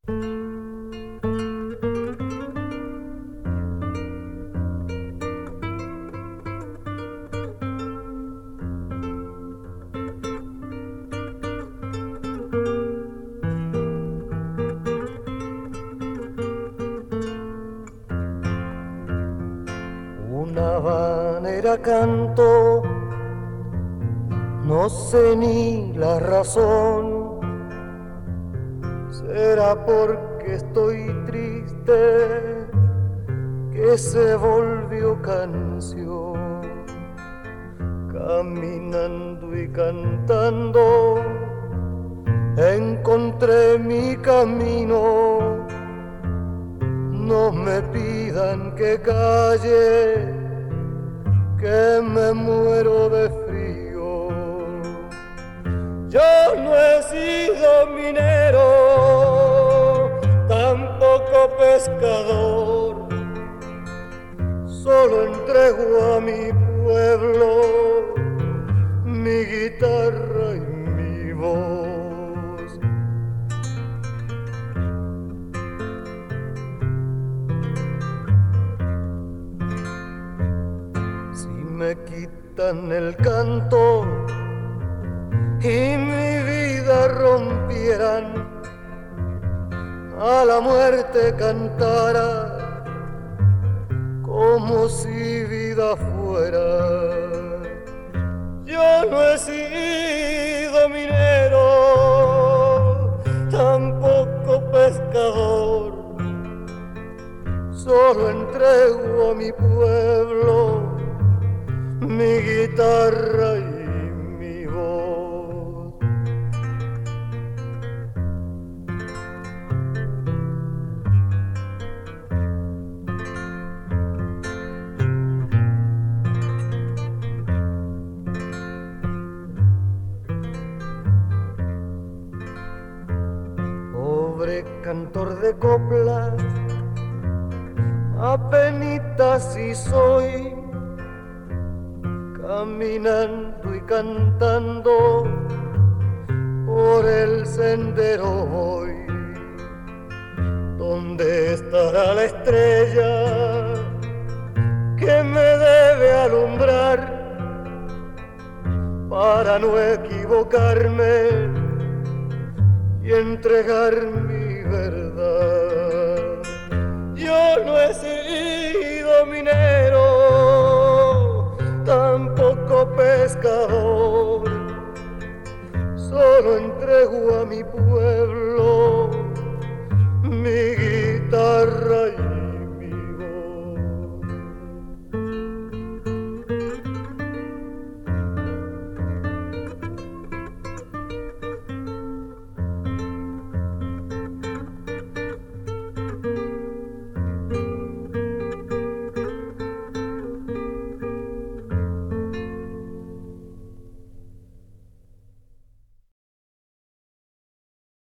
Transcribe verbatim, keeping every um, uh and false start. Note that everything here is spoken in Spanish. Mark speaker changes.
Speaker 1: Una habanera canto, no sé ni la razón, será porque estoy triste que se volvió canción. Caminando y cantando encontré mi camino. No me pidan que calle, que me muero de frío. Yo no he sido minero, tampoco pescador, solo entrego a mi pueblo mi guitarra y mi voz. Me quitan el canto y mi vida rompieran, a la muerte cantara como si vida fuera. Yo no he sido minero, tampoco pescador, solo entrego a mi pueblo mi guitarra y mi voz. Pobre cantor de copla, apenitas si soy, caminando y cantando por el sendero voy. ¿Dónde estará la estrella que me debe alumbrar para no equivocarme y entregar mi verdad? Yo no he sido minero, tampoco pescador, solo entrego a mi pueblo